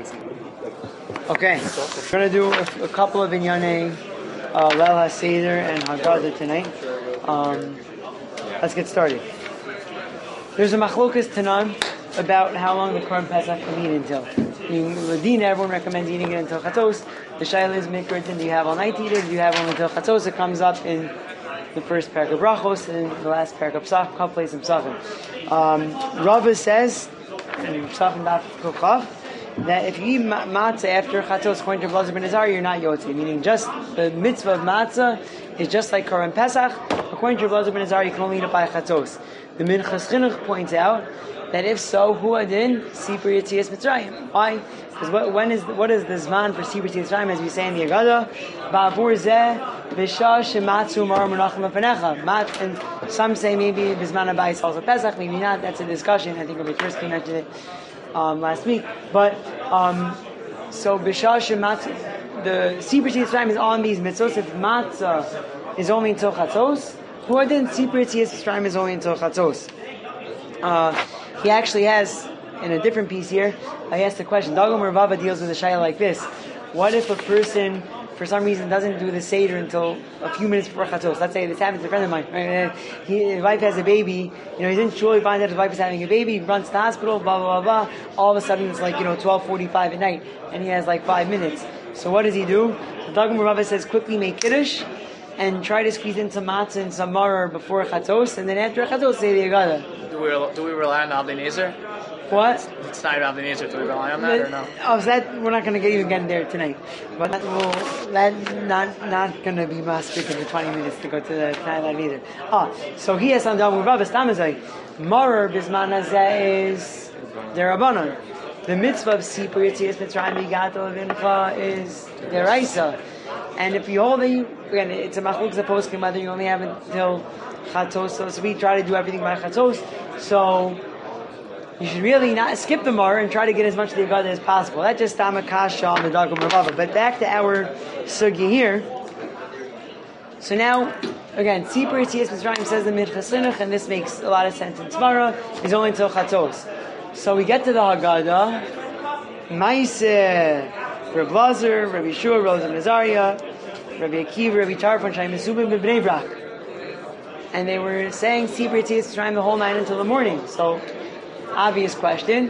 Okay, we're going to do a couple of Inyanei Leil HaSeder and Haggadah tonight. Let's get started. There's a machlokas tanan about how long the Korban Pesach can eat until. Ladina, everyone recommends eating it until Chatzos. The shaila is mikra, do you have all night to eat it? Do you have one until Chatzos? It comes up in the first parak of Brachos and the last parak of Psach, couple places in Psachim. Rava says in Psachim Daf Kochav that if you eat matzah after Chatzos, according to Blazer ben Azariah, you're not yotzi. Meaning, just the mitzvah of matzah is just like Korban Pesach. According to Blazer ben Azariah, you can only eat it by Chatzos. The Minchas Chinuch points out that if so, hu adin sipur yetzias Mitzrayim. Why? Because what is the zman for sipur yetzias Mitzrayim? As we say in the Haggadah, ba'avur zeh b'shah shematzu mar menachem afanecha. And some say maybe b'zman habayis also Pesach, maybe not. That's a discussion. I think Rabbi Tursky mentioned it last week. But so b'shah shematzu, the sipur yetzias Mitzrayim is on these mitzvos. If matzah is only until Chatzos, hu adin sipur yetzias Mitzrayim is only until Chatzos. He actually has, in a different piece here, I asked the question, Dagom Ravava deals with a shayla like this. What if a person, for some reason, doesn't do the Seder until a few minutes before Chatzos? Let's say this happens to a friend of mine. Right? His wife has a baby, he's in shul, he finds out his wife is having a baby, he runs to the hospital, blah, blah, blah, blah. All of a sudden it's like, 12:45 at night, and he has like 5 minutes. So what does he do? The Dagom Ravava says, quickly make Kiddush, and try to squeeze in some matzah and some maror before Chatzos, and then after Chatzos say the Haggadah. Do we rely on Abdei Nezer? What? It's not Abdei Nezer. Do we rely on that or no? Oh, so that we're not going to even get there tonight. But that's not going to be masbik in the 20 minutes to go to the Thailand either. So he has on Dam Rav Estamazai. Marer Bisman Hazeh is Derabanan. The mitzvah of Sipur Yetzias Mitzrayim Yigato Levincha is Deraisa. And if you hold it, again, it's a machlok supposed to whether you only have it until Chatzos. So we try to do everything by Chatzos. So you should really not skip the Mar and try to get as much of the Haggadah as possible. That's just Tamakasha on the Dagom Ravava. But back to our sugya here. So now, again, Sipur Yetzias Mitzrayim says the Minchas Chinuch, and this makes a lot of sense in Tzmara, is only until Chatzos. So we get to the Haggadah. Maiseh. Rabbi Blazer, Rabbi Shua, Rabbi Nazariah, Rabbi Akiva, Rabbi Tarfon, Shai Mesubim, B'nei Brak. And they were saying Sipur Yetzias Mitzrayim the whole night until the morning. So, obvious question.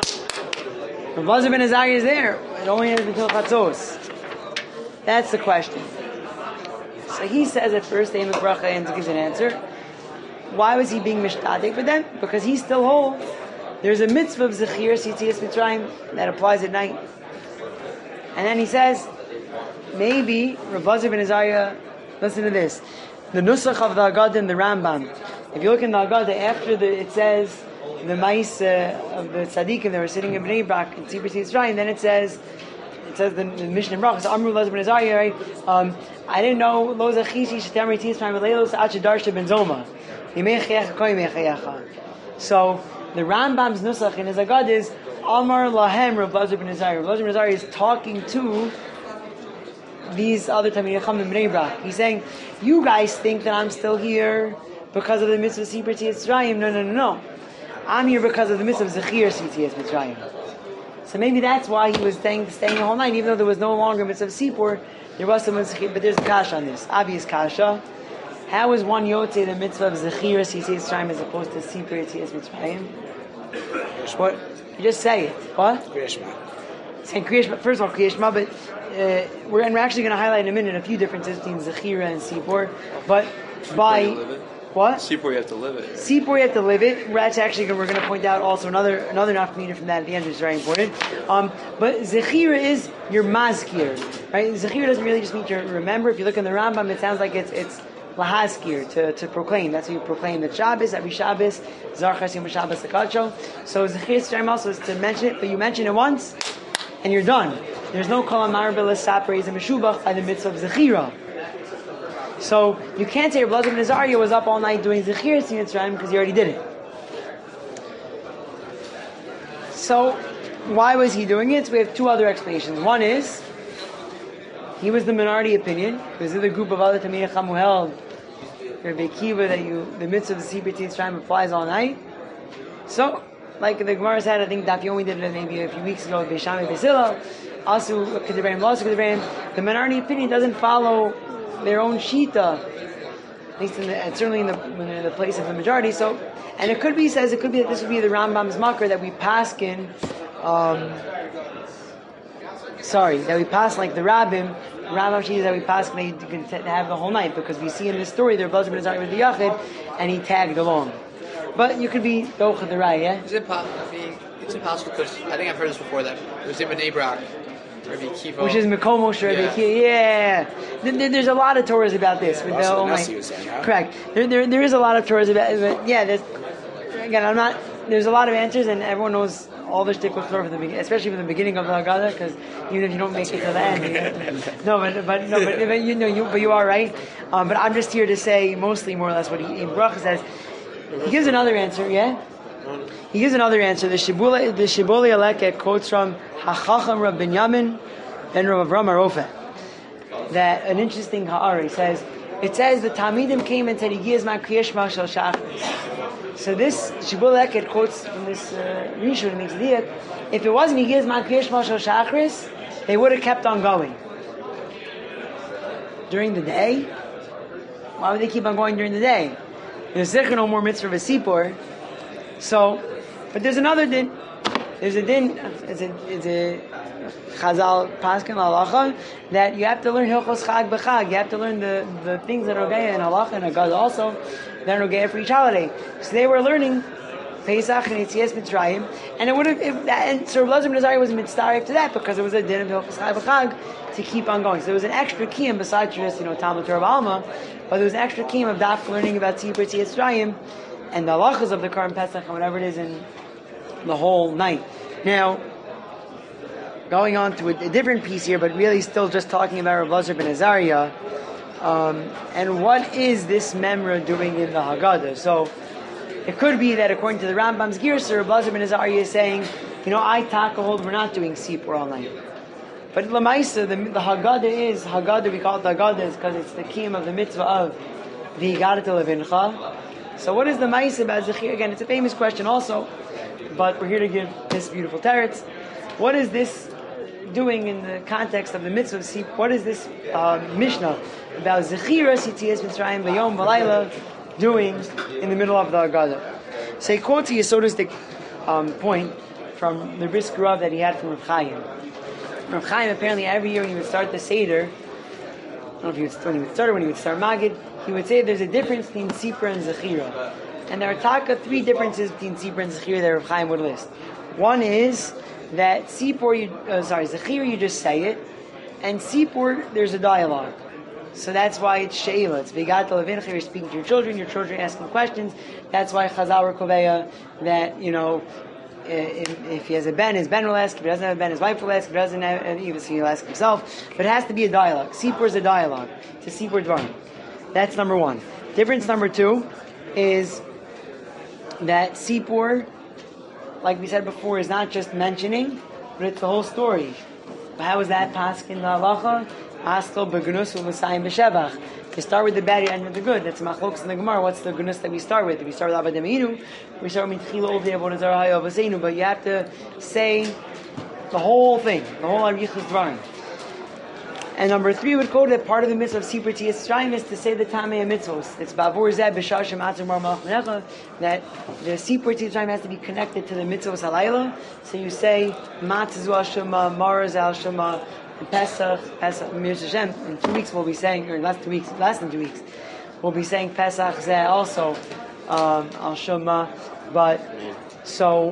Rabbi Blazer ben Azariah is there. It only ends until Chatzos. That's the question. So he says at first, the Emek Bracha, and gives an answer. Why was he being mishtadek with them? Because he's still whole. There's a mitzvah of Zechir Yetzias Mitzrayim that applies at night. And then he says, maybe Rav Blazer ben Azariah, listen to this. The Nusach of the Haggadah and the Rambam. If you look in the Haggadah, after it says the Mais of the Tzaddikim that were sitting in Bnei Brak in Sipur Yetzias Mitzrayim, then it says the Mishnah in Brachos, Amru Blazer ben Azariah, right? I didn't know Lo Zachishi Shetem Yetzias Mitzrayim V'leilos Ad Shedarsha ben Zoma. Yimechayecha Ko Yimechayecha. So the Rambam's Nusach in his Haggadah is Amar Lahem Rav Blazer ben Azariah. Rav Blazer ben Azariah is talking to these other Talmidei Chacham in Bnei Brak. He's saying, you guys think that I'm still here because of the mitzvah Sipur Yetzias Mitzrayim. No. I'm here because of the mitzvah Zechir Yetzias Mitzrayim. So maybe that's why he was staying the whole night, even though there was no longer mitzvah Sipur, there was some Zechir, but there's a kasha on this. Obvious kasha. How is one yotzei the mitzvah of Zechir Yetzias Mitzrayim as opposed to Sipur Yetzias Mitzrayim? What? You just say it. What? Kriyashma. Saying Kriyashma. First of all, Kriyashma, but we're actually going to highlight in a minute a few differences between Zechira and Sipur. But by what? Sipur, you have to live it. Sipur, you have to live it. That's actually we're going to point out also another nafkamina from that at the end, which is very important. But Zechira is your mazkir, right? Zechira doesn't really just mean to remember. If you look in the Rambam, it sounds like it's lahaskir, to proclaim. That's how you proclaim the Shabbos, every Shabbos, Zarchas Yom Shabbos Akacho. So Zechir Yetzias also is to mention it, but you mention it once, and you're done. There's no Kol Amar B'Lesaper is a Meshubach by the mitzvah of Zechira. So you can't say Rav Blazer ben Azariah was up all night doing Zechir Yetzias Mitzrayim because he already did it. So why was he doing it? So we have two other explanations. One is he was the minority opinion because the group of other Talmidei Chacham who held Rabbi Akiva that the mitzvah of the Sipur Yetzias Mitzrayim applies all night. So like the Gemara said, I think Daf Yomi did it maybe a few weeks ago, Beishami Beisila, also the minority opinion doesn't follow their own shita, at least certainly in the place of the majority. So, and it could be that this would be the Rambam's makar that we paskin. That we pass like the Rambam Shita that we pass to have the whole night, because we see in this story their Blazer ben Azariah with the Yachid and he tagged along. But you could be Docha the Rai, yeah? Is it possible? I mean, it's impossible because I think I've heard this before that it was Ibn Abrak, Rabbi Kiva, which is Mekomo Rabbi Kiva. Yeah. There's a lot of Torahs about this. With the whole night. Correct. There is a lot of Torahs about it. But yeah, there's a lot of answers, and everyone knows all the shtick with Torah from the beginning, especially from the beginning of the Haggadah, because even if you don't make it to the end, but you are right. But I'm just here to say mostly more or less what in Bracha says. He gives another answer, yeah? He gives another answer. The Shibbolei Aleket quotes from Hachacham Rab Binyamin and Rav Avram Arofeh. That an interesting ha'ara. He says, it says the Talmidim came and said, Igi Zman Kriyash Shema Shel Shachris. So this Shibbolei Aleket quotes from this Rishon, makes the diak. If it wasn't Igi Zman Kriyash Shema Shel Shachris, they would have kept on going. During the day? Why would they keep on going during the day? There's no more mitzvah of a sipur. So, but there's another din. There's a din. It's a Chazal Paskin Halacha that you have to learn Hilchos Chag b'Chag. You have to learn the things that are Ogeya in Halacha and Agad also that are Ogeya for each holiday. So they were learning Pesach and Yetzias Mitzrayim, and it would have. And so Blazer ben Azariah was mitzvah to that because it was a din of Hilchos Chag b'Chag to keep on going. So there was an extra kiyum besides just Talmud Torah Alma, but there was an extra kiyum of daf learning about Tzibur Yetzias Mitzrayim and the halachas of the Karm Pesach and whatever it is in the whole night. Now, going on to a different piece here, but really still just talking about Rav Blazer ben Azariah, and what is this memra doing in the Haggadah? So, it could be that according to the Rambam's Girsa, Rav Blazer ben Azariah is saying, I hold we're not doing Sipur all night. But Lamaisa, the Haggadah, we call it the Haggadah because it's the kiyum of the mitzvah of the Haggadah Levincha. So what is the Maisa about Zechir? Again, it's a famous question also, but we're here to give this beautiful teretz. What is this doing in the context of the mitzvah of Sipur? What is this Mishnah about Zechira, Yetzias Mitzrayim, V'yom, V'layla doing in the middle of the Haggadah? So he quotes a Yesodistic point from the Brisk Rav that he had from Rav Chaim. Rav Chaim apparently every year when he would start the Seder, I don't know if he would start or when he would start Magid, he would say there's a difference between Sipur and Zechira. And there are three differences between Sipur and Zechira that Rav Chaim would list. One is that Zechira you just say it, and Sipur there's a dialogue. So that's why it's Sheila. It's V'gata Levincha, you're speaking to your children asking questions. That's why Chazal Koveya that, if he has a ben, his ben will ask. If he doesn't have a ben, his wife will ask. If he doesn't have he'll ask himself. But it has to be a dialogue. Sipur is a dialogue. It's a Sipur Dvarim. That's number one. Difference number two is that Sipur, like we said before, is not just mentioning, but it's the whole story. How is that pasuk in the halacha? Askel begunus u'masayim b'shevach. You start with the bad, you end with the good. That's machlokas in the Gemara. What's the goodness that we start with? If we start with Abba Demeinu, we start with Mitchila Ovdei Avodah Zarah Hayavaseinu. But you have to say the whole thing, the whole Arichas Dvarim. And number three would quote that part of the mitzvah of Sipur Yetzias Mitzrayim is to say the Tamei Mitzvos. It's Bavur Zeh B'Shar Shematzim Mar Malach Menecha, that the Sipur Yetzias Mitzrayim has to be connected to the mitzvos halayla. So you say Matzazu Al Shema, Maraz Al Shema, Pesach, Mir Hashem. In 2 weeks we'll be saying, or less than 2 weeks, we'll be saying Pesach Zeh also Al Shema. But so,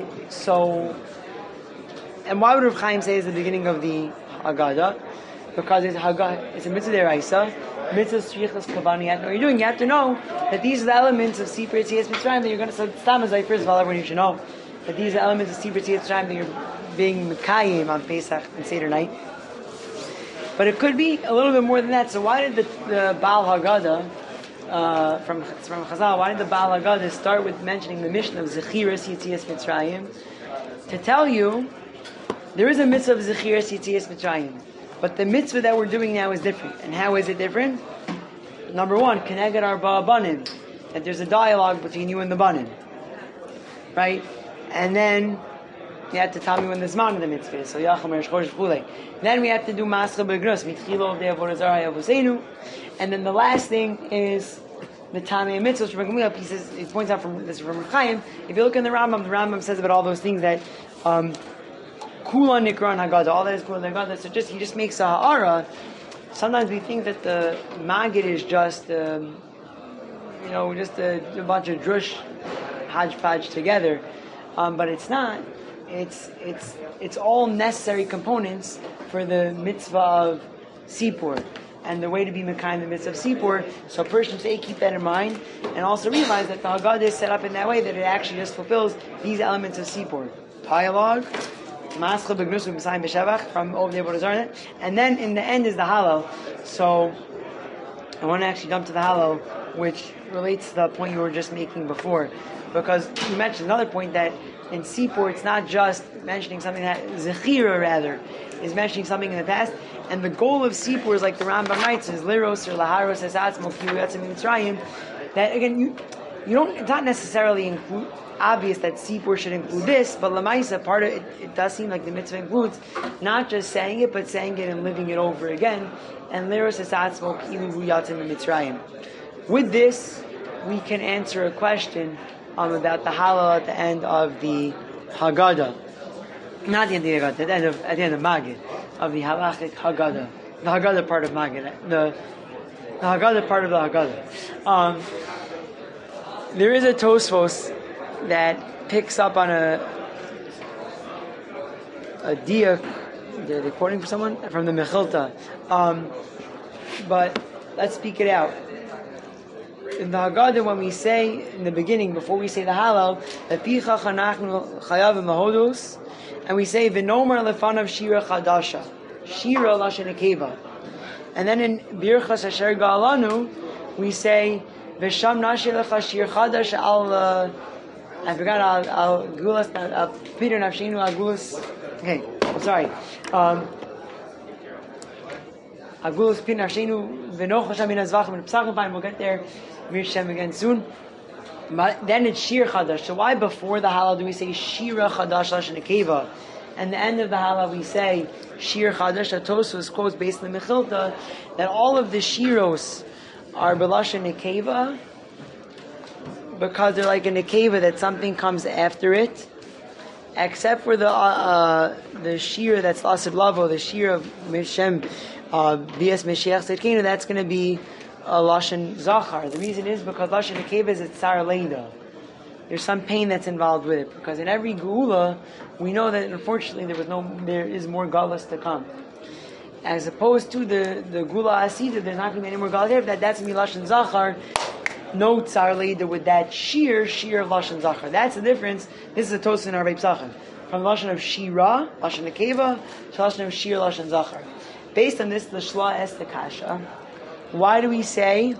and why would Rav Chaim say it's the beginning of the Haggadah? Because it's a mitzvah deraisa, mitzvah shrichas kavani. You have to know what you're doing. You have to know that these are the elements of Sipur Yetzias Mitzrayim that you're going to. So Stamazai, first of all, everyone should know that these are elements of Sipur Yetzias Mitzrayim that you're being mekayim on Pesach and Seder night. But it could be a little bit more than that. So why did the Baal Haggadah from Chazal? Why did the Baal Haggadah start with mentioning the mission of Zechiras Yetzias Mitzrayim? To tell you, there is a mitzvah of Zechiras Yetzias Mitzrayim. But the mitzvah that we're doing now is different. And how is it different? Number one, Keneged Arba Banim. That there's a dialogue between you and the Banim. Right? and then you have to tell me when the Zman of the mitzvah is. So Yacham Rosh Chodesh Chulei. Then we have to do Mascha Begrus, Mitchilo of the Avodah Zarah Yavosenu. And then the last thing is the Tamei Mitzvah. He points out from Chaim. If you look in the Rambam says about all those things that Kula Nikran Haggadah, all that is Kula Haggadah. So he just makes a ha'ara. Sometimes we think that the Maggid is just just a bunch of drush hodgepodge together, but it's not. It's all necessary components for the mitzvah of Sipur and the way to be Mekayim the mitzvah of Sipur. So a person should keep that in mind and also realize that the Haggadah is set up in that way that it actually just fulfills these elements of Sipur. Dialogue, Mascha Begnus B'Sayim B'Shavach from over the Avodah Zarah, and then in the end is the Hallel. So I want to actually jump to the Hallel, which relates to the point you were just making before, because you mentioned another point that in Sipur, it's not just mentioning something that Zechira rather is mentioning something in the past, and the goal of Sipur is like the Rambam writes is Liros or Laharos Esatzmo Kiyatzim Mitzrayim. That again, you don't. It's not necessarily obvious that Sipur should include this, but Lamaisa part of it, it does seem like the mitzvah includes not just saying it, but saying it and living it over again. And Liros Esatzmo Kiyatzim Mitzrayim. With this, we can answer a question about the Hallel at the end of the Haggadah. Not the end of the Haggadah, at the end of Maggid, of the Halachic Haggadah. The Haggadah part of Maggid. The Haggadah part of the Haggadah. There is a Tosfos that picks up on a diak. They're quoting for someone from the Mechilta. But let's speak it out. In the Haggadah, when we say in the beginning, before we say the Hallel, Lepicha chanachnu chayavim lahodus, and we say V'nomar lefanav shira chadasha, shira lashon nekeva, and then in Birchas Asher Ga'alanu, we say V'sham nashir lecha shir chadash al I forgot al gulas al Peter nafshinu al gulas. Okay, I'm sorry. Agulus Peter nafshinu v'nocha sham min azvachim and psachim fine. We'll get there. Mirshem again soon. But then it's Shir Chadash. So why before the Hallel do we say Shira Chadash Lashon Nekeva? And the end of the Hallel we say Shir Chadash. Tosfos quotes based on the Mechilta that all of the Shiros are B'Lashon Nekeva because they're like a Nekeva that something comes after it, except for the Shir that's Lasid Lavo, the Shir of Mishem Bias Meshiach Tzedkenu, that's going to be Lashon Zachar. The reason is because Lashon Nekeva is Tsar Leida. There's some pain that's involved with it, because in every Geula we know that unfortunately there is more Galus to come. As opposed to the Geula Asida, there's not going to be any more Galus there. That's going to be Lashon Zachar. No Tsar Leida with that Shir of Lashon Zachar. That's the difference. This is a toast in our Reb Sachan. From the Lashon of Shira, Lashon Nekeva, to Lashon of Shir, Lashon Zachar. Based on this, the Shla es the Kasha. Why do we say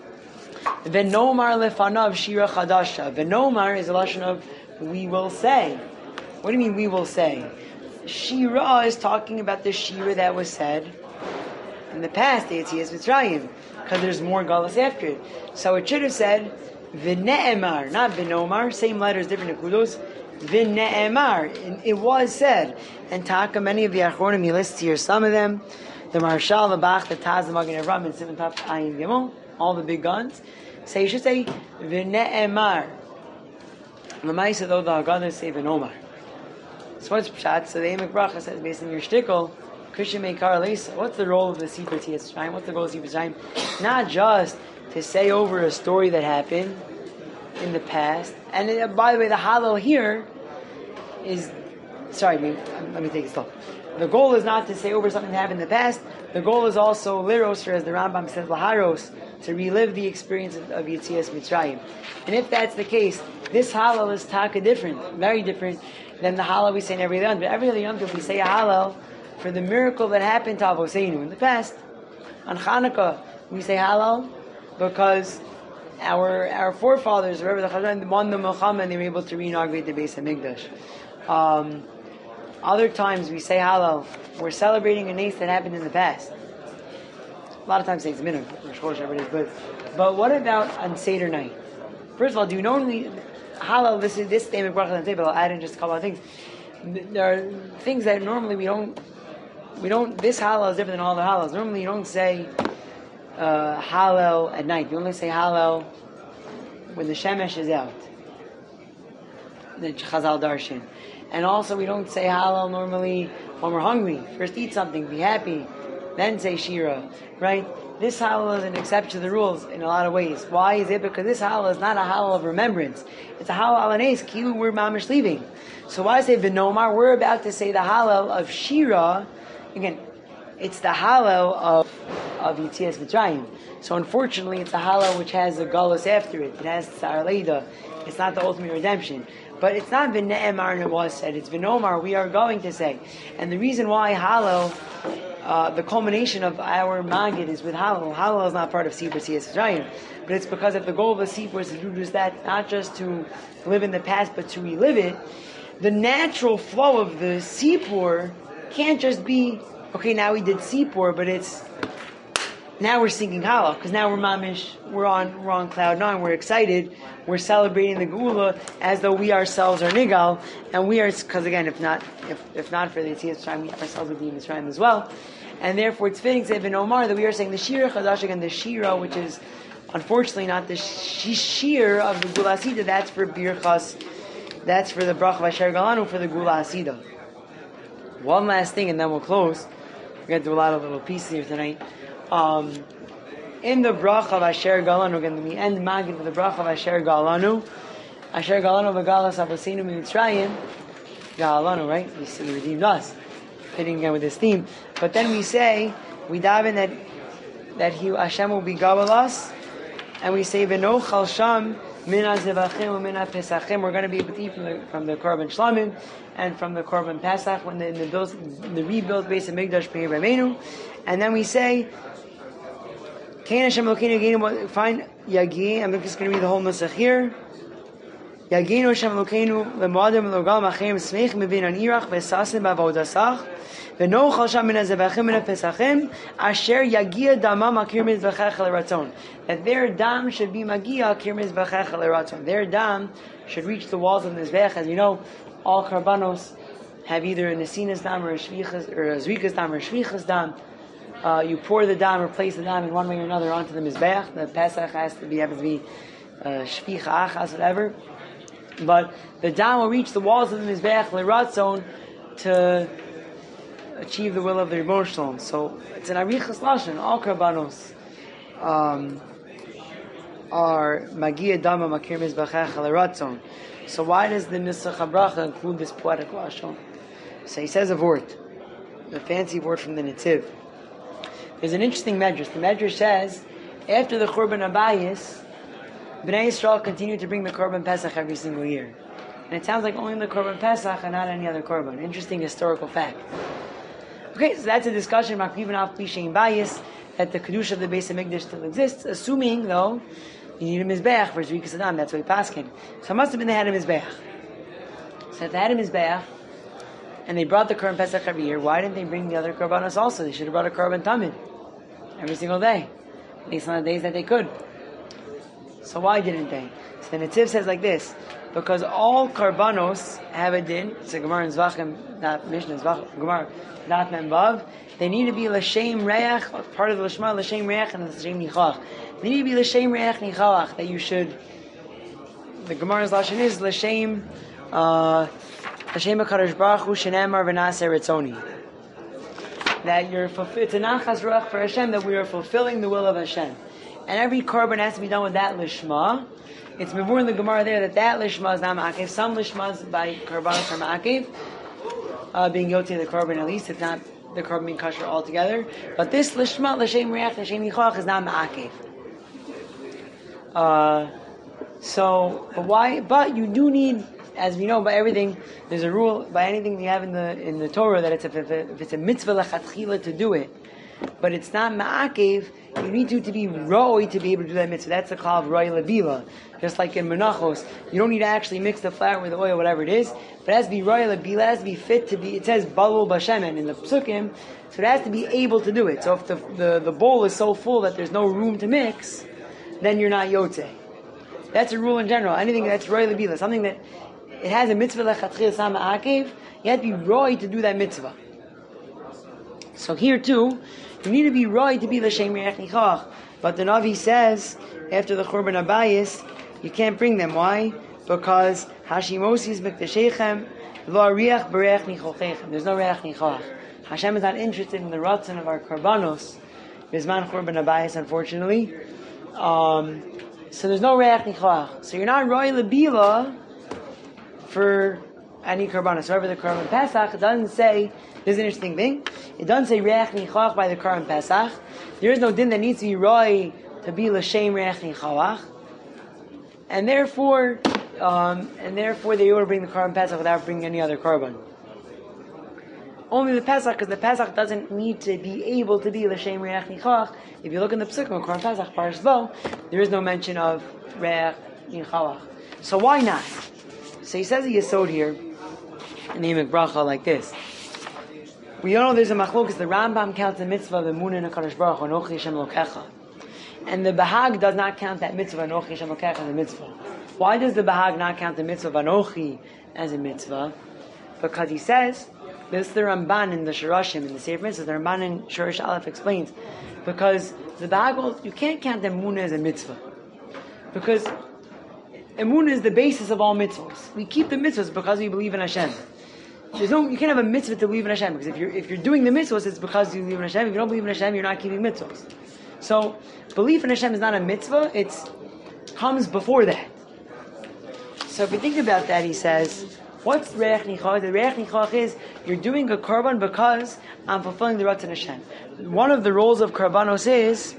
V'nomar lefanav shira chadasha? V'nomar is a lashon of we will say. What do you mean we will say? Shira is talking about the shira that was said in the past, the Yetzias Mitzrayim, because there's more galus after it. So it should have said V'ne'emar, not V'nomar, same letters, different nekudos. V'ne'emar, it was said. And Taka, many of the Achronim, he lists here some of them. The Marshal, the Bach, the Taz, the Magen Avraham, and Simon Taf Ayin Gimel, all the big guns. So you should say V'ne'emar. L'maisa though the Haggadah say V'nomar. So what's Pshat? So the Emek Bracha says based on your shtickle, Krishna Meikar Leisa. What's the role of the Sipur Tiyas Shayim? What's the goal of Sipur Shayim? Not just to say over a story that happened in the past. And by the way, the Hallel here is. Sorry, let me take it slow. The goal is not to say over something that happened in the past. The goal is also liros, or as the Rambam says, laharos, to relive the experience of Yetzias Mitzrayim. And if that's the case, this Hallel is taka different, very different than the Hallel we say in every other Yom. But every other Yom we say a Hallel for the miracle that happened to Avoseinu in the past. On Chanukah, we say Hallel because our forefathers, wherever the Chazan, won the Milchama and they were able to reinaugurate the Beis HaMikdash. Other times we say Hallel, we're celebrating a nace that happened in the past. A lot of times say it's minhag, but what about on Seder night? First of all, do you know halal. This statement bracha on the table. I'll add in just a couple of things. There are things that normally we don't. This halal is different than all the halals. Normally, you don't say halal at night. You only say halal when the shemesh is out. The Chazal Darshan. And also, we don't say halal normally when we're hungry. First eat something, be happy, then say shira, right? This halal is an exception to the rules in a lot of ways. Why is it? Because this halal is not a halal of remembrance. It's a halal alanes, kilu, we're mamish leaving. So why say v'nomar? We're about to say the halal of shira. Again, it's the halal of Yitzias Mitzrayim. So unfortunately, it's a halal which has the galus after it. It has Tzar Leida. It's not the ultimate redemption. But it's not v'ne'emar and it was said. It's v'nomar, we are going to say. And the reason why halal, the culmination of our magid is with halal. Halal is not part of Sipur Yitzias Mitzrayim. But it's because if the goal of the Sipur is to do just that, not just to live in the past, but to relive it, the natural flow of the Sipur can't just be, okay, now we did Sipur, but it's, now we're singing halal, because now we're mamish, we're on cloud nine, we're excited, we're celebrating the Geula as though we ourselves are Nigal, and we are, because again, if not for the Yitzias Mitzrayim, we ourselves would be in Mitzrayim as well, and therefore it's fitting to say Omar that we are saying the Shira Chadash, again, the Shira, which is unfortunately not the Shir of the Gula Asida, that's for Birchas, that's for the Brach of Asher Galanu, for the Gula Asida. One last thing, and then we'll close. We're going to do a lot of little pieces here tonight. In the Brach of Asher Galanu, again, we end Magid with the Brach of Asher Galanu. Asher Galanu v'galas avosinu mitzrayim. Galanu, right? We see he redeemed us. Fitting again with this theme. But then we say, we dive in that Hashem will be gabel us, and we say v'nochal sham min hazevachim min pesachim. We're going to be able to eat from the korban shlamim and from the korban pesach when the rebuilt base of Mikdash Peir B'Meinu. And then we say, Kain Hashem Elokeinu Yageinu, find Yagi, I'm just going to read the whole Nusach here. Yageinu Hashem Elokeinu L'moadim L'ogal Machem Smech Mevin An Irach V'sasim B'avodasach V'nochal Sham Min HaZevachim Min HaPesachim Asher Yagia Dama Makir Mizbachech L'Ratzon. That their dam should be Magia Kir Mizbachech L'Ratzon. Their dam should reach the walls of the Mizbech. As you know, all karbanos have either a Nesinas dam or a Zrikas dam or a Shvichas dam. You pour the dam or place the dam in one way or another onto the Mizbech. The Pesach happens to be Shvicha Achas, whatever. But the dam will reach the walls of the Mizbech, L'Ratzon, to achieve the will of the Rebbeinu Shalom. So it's an Arichas Lashon. All karbanos are Magia Dama Makir Mizbachech L'Ratzon. So why does the Nusach HaBracha include this poetic lashon? So he says a word, a fancy word from the Netziv. There's an interesting medrash. The medrash says, after the Korban Abayis, Bnei Yisrael continued to bring the Korban Pesach every single year. And it sounds like only the Korban Pesach and not any other Korban. Interesting historical fact. Okay, so that's a discussion about even off Pishein Bayis, that the Kedusha of the Beis HaMikdash still exists, assuming, though, you need a Mizbeach for Zrikas Adam, that's what we paskin. So it must have been they had a Mizbeach. So if they had a Mizbeach, and they brought the Korban Pesach every year, why didn't they bring the other Korbanos also? They should have brought a Korban Tamid every single day, based on the days that they could. So why didn't they? So the Netziv says like this, because all Korbanos have a din, it's a Gemara in Zvachim, not Mishnah, Gemara, not Membav, they need to be L'Shem Reach, part of the Lishma, L'Shem Reach, and L'Shem Nichach. They need to be L'Shem Reach Nichach, that you should, the Gemara's Lashon is L'Shem, L'Shem HaKadosh Baruch Hu Shenemar V'Naseh Ritzoni. That it's a Nachas Ruach for Hashem, that we are fulfilling the will of Hashem. And every korban has to be done with that Lishma. It's Mevur in the Gemara there that Lishma is not Ma'akev. Some Lishmas by Korbanos are Ma'akev, being guilty of the korban at least, if not the korban being kosher altogether. But this Lishma, L'Shem Reach, L'Shem Nichach is not Ma'akev. But why? But you do need, as we know by everything, there's a rule by anything you have in the Torah that if it's a mitzvah lechatchila to do it, but it's not ma'akev, you need to be roi to be able to do that mitzvah. That's the call of roi levila. Just like in menachos, you don't need to actually mix the flour with the oil, whatever it is, but it has to be roi levila, it has to be fit to be, it says balul b'shemen in the psukim, so it has to be able to do it. So if the bowl is so full that there's no room to mix, then you're not yotze. That's a rule in general. Anything that's roy lebila, something that it has a mitzvah lechatchil sama akev, you have to be roy to do that mitzvah. So here too, you need to be roy to be l'shem reach nichach. But the Navi says after the Churban Abayis, you can't bring them. Why? Because Hashimosis Mikdashechem Lo Riach Berech Nichochechem. There's no Reach Nichach. Hashem is not interested in the ratzon of our karbanos. Bisman Churban Abayis, unfortunately. So there's no Reach Nichach. So you're not Roy Lebila for any karbanos. However, the Karban Pesach, it doesn't say, there's an interesting thing. It doesn't say Reach Nichach by the Karban Pesach. There is no din that needs to be Roy to be L'Shem Reach Nichach. And therefore they ought to bring the Karban Pesach without bringing any other Karban. Only the Pesach, because the Pesach doesn't need to be able to be L'Shem Reach Nichach. If you look in the Psukim of Karban Pesach, Parshas Bo, there is no mention of Reach Nichach. So why not? So he says a Yesod here, in the Emek Bracha, like this. We all know there's a machlokes. The Rambam counts the mitzvah of Emunah in HaKadosh Baruch Hu, Anochi Hashem Elokecha. And the Bahag does not count that mitzvah, Anochi Hashem Elokecha, as a mitzvah. Why does the Bahag not count the mitzvah of Anochi as a mitzvah? Because he says, this is the Ramban in the Shirashim, in the Sefer Mitzvah, the Ramban in Shirish Aleph explains, because the Bahag, you can't count the Emunah as a mitzvah. Because Emunah is the basis of all mitzvahs. We keep the mitzvahs because we believe in Hashem. You can't have a mitzvah to believe in Hashem, because if you're doing the mitzvahs, it's because you believe in Hashem. If you don't believe in Hashem, you're not keeping mitzvahs. So, belief in Hashem is not a mitzvah, it comes before that. So if you think about that, he says, what's Reach Nichach? The Reach Nichach is, you're doing a korban because I'm fulfilling the Ratzon Hashem. One of the roles of korbanos is,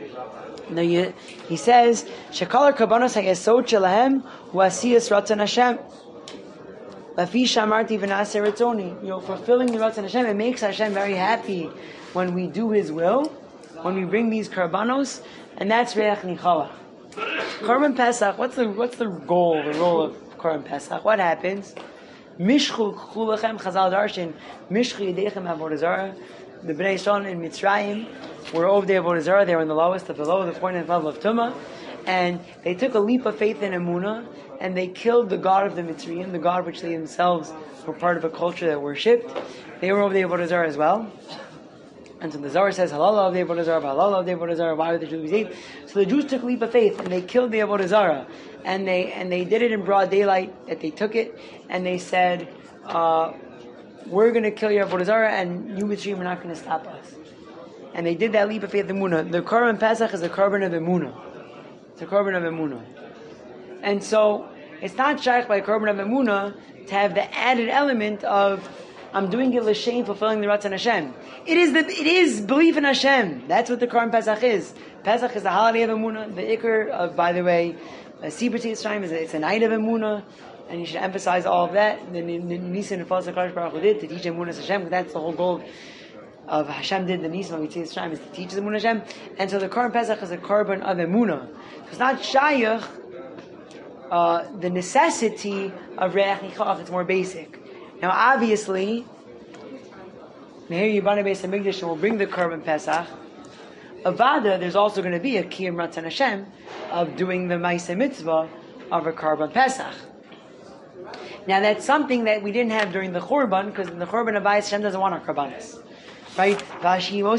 he says, Shekal korbanos hayesod shelahem hu asiyas Ratzon Hashem. You're fulfilling the Ratzon Hashem. It makes Hashem very happy when we do His will, when we bring these karbanos, and that's Reach Nichach. Korban Pesach. What's the role of Korban Pesach? What happens? Mishchu chulachem Chazal Darshan Mishchu yedechem avodah zarah. The Bnei Yisrael in Mitzrayim were over the avodah zarah. They were in the lowest of below the 49th level of Tumah, and they took a leap of faith in Emunah, and they killed the god of the Mitzrayim, the god which they themselves were part of a culture that worshipped. They were over the avodah zarah as well. And so the Zohar says, halal of the avodah zarah, halal of the avodah zarah. Why would the Jews be saved? So the Jews took a leap of faith and they killed the avodah zarah, and they did it in broad daylight. That they took it and they said, "We're going to kill your avodah zarah, and you Mitzrayim are not going to stop us." And they did that leap of faith. The Emunah. The Korban Pesach is a Korban of Emunah. It's a Korban of Emunah, and so it's not shaykh by a Korban of Emunah to have the added element of, I'm doing it l'shem, fulfilling the Ratzon Hashem. It is belief in Hashem. That's what the Korban Pesach is. Pesach is the holiday of Emunah. The Iker of, by the way, Sibur Tzayim it's a night of Emunah, and you should emphasize all of that. The Nisan and Fos HaKadosh Baruch Hu did to teach Emunah Hashem, because that's the whole goal of Hashem did the Nisan of Tzayim is to teach Emunah Hashem. And so the Korban Pesach is a Korban of Emunah. It's not shaykh the necessity of Reach Nichach. It's more basic. Now, obviously, here Yibana Beis Hamikdash will bring the Korban Pesach. Avada, there's also going to be a Kiyum Ratzon Hashem of doing the Ma'aseh Mitzvah of a Korban Pesach. Now, that's something that we didn't have during the Churban, because in the Churban Abayis, Hashem doesn't want our Korbanos. Right? I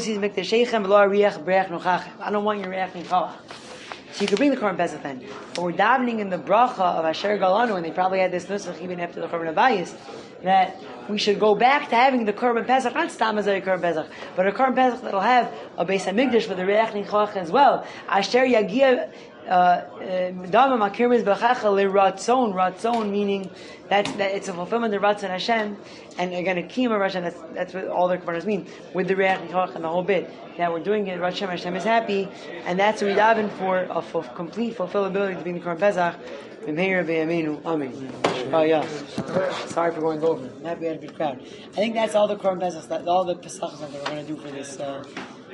don't want your Reach Nichach. So you could bring the Korban Pesach then. But we're davening in the bracha of Asher Galanu, and they probably had this nusach even after the Korban Abayis, that we should go back to having the Korban Pesach, not Stam as a Korban Pesach, but a Korban Pesach that'll have a Beis Hamikdash for the Reach Nichach as well. Asher Yagia Dama Makirmiz Bechacha Liratzon, Ratzon meaning that it's a fulfillment of Ratzon Hashem, and again a Kiyum of Hashem. That's what all the Korbanos mean with the Reach Nichach and the whole bit. That we're doing it, Hashem is happy, and that's what we daven for, a complete fulfillability to be in the Korban Pesach. Amen. Oh yeah. Sorry for going over. I'm happy we had a good crowd. I think that's all the Korban Pesach, all the Pesachs that we're going to do for this.